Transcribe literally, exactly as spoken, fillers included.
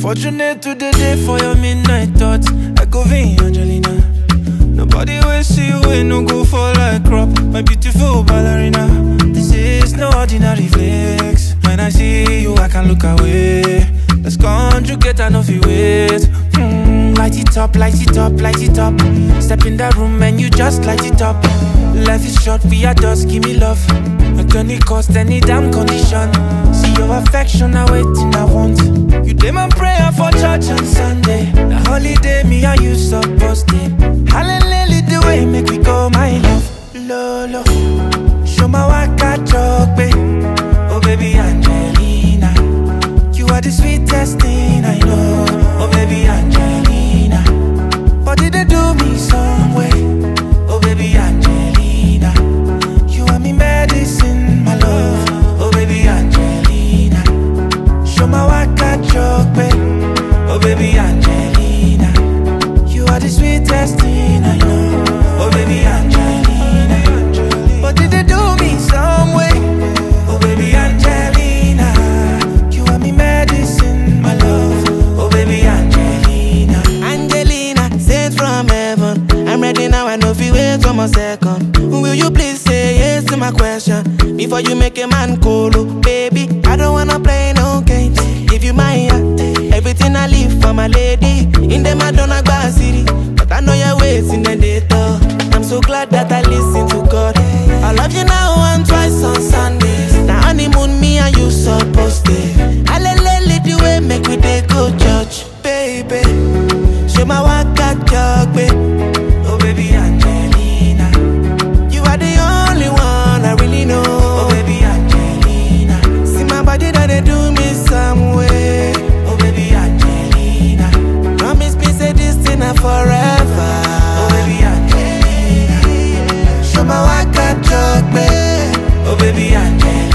Fortunate to the day for your midnight thoughts. I go be Angelina. Nobody will see you when no go fall like crop. My beautiful ballerina. This is no ordinary flex. When I see you, I can't look away. Let's conjugate and off you wait. Mm, light it up, light it up, light it up. Step in that room and you just light it up. Life is short, we are dust, give me love. At any cost, any damn condition. See your affection, I waiting, I want. You did my prayer for church on Sunday. The holiday, me and you supposed to. Hallelujah, the way make we go, my love. Lolo, show my waka choke. Oh baby Angelina, you are the sweetest thing I know. Oh baby Angelina, but did they do me some way? Oh baby Angelina, you are me medicine, my love. Oh baby Angelina, show my waka choke. Oh baby Angelina, you are the sweetest thing I know. Oh baby Angelina, but did they do me some way? Oh baby Angelina, you are me medicine, my love. Oh baby Angelina, Angelina, sent from heaven. I'm ready now, I know if you wait for a second. Will you please say yes to my question before you make a man colo? Baby, I don't wanna play no games. Give you my heart, everything I leave for my lady. In the Madonna Bar City, but I know you're waiting the data. I'm so glad that I listen to God. I love you now and twice on Sundays. Now honeymoon, me and you supposed to. Hallelujah, the way make we dey go church, baby. Show my waka jog, baby. oh baby Angelina, You are the only one I really know. oh baby Angelina, See my body that they do me some way. oh baby Angelina, Promise me say this thing a forever. oh baby Angelina, Show my waka jog, baby. oh baby Angelina.